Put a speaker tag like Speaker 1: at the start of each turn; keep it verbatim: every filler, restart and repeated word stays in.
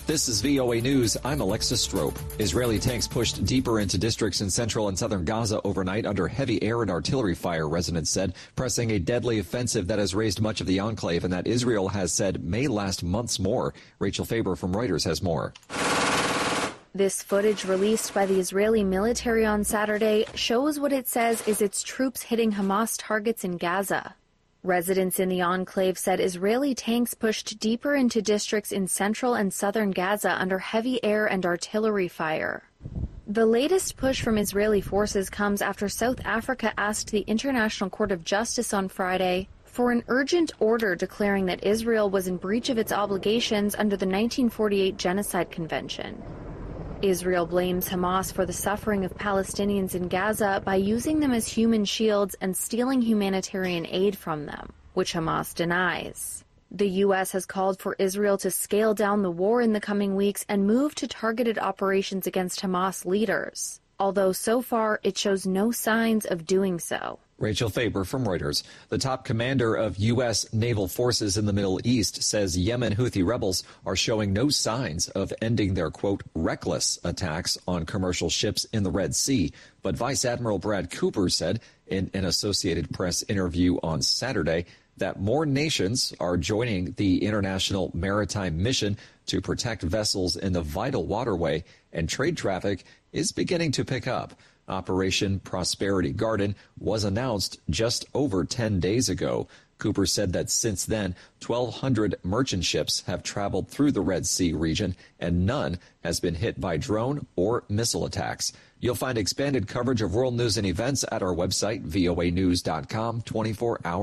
Speaker 1: This is V O A News. I'm Alexis Strope. Israeli tanks pushed deeper into districts in central and southern Gaza overnight under heavy air and artillery fire, residents said, pressing a deadly offensive that has raised much of the enclave and that Israel has said may last months more. Rachel Faber from Reuters has more.
Speaker 2: This footage released by the Israeli military on Saturday shows what it says is its troops hitting Hamas targets in Gaza. Residents in the enclave said Israeli tanks pushed deeper into districts in central and southern Gaza under heavy air and artillery fire. The latest push from Israeli forces comes after South Africa asked the International Court of Justice on Friday for an urgent order declaring that Israel was in breach of its obligations under the nineteen forty-eight Genocide Convention. Israel blames Hamas for the suffering of Palestinians in Gaza by using them as human shields and stealing humanitarian aid from them, which Hamas denies. The U S has called for Israel to scale down the war in the coming weeks and move to targeted operations against Hamas leaders, although so far it shows no signs of doing so.
Speaker 1: Rachel Faber from Reuters. The top commander of U S naval forces in the Middle East says Yemen Houthi rebels are showing no signs of ending their, quote, reckless attacks on commercial ships in the Red Sea. But Vice Admiral Brad Cooper said in an Associated Press interview on Saturday that more nations are joining the International Maritime Mission to protect vessels in the vital waterway, and trade traffic is beginning to pick up. Operation Prosperity Garden was announced just over ten days ago. Cooper said that since then, twelve hundred merchant ships have traveled through the Red Sea region, and none has been hit by drone or missile attacks. You'll find expanded coverage of world news and events at our website, V O A news dot com, twenty-four hours.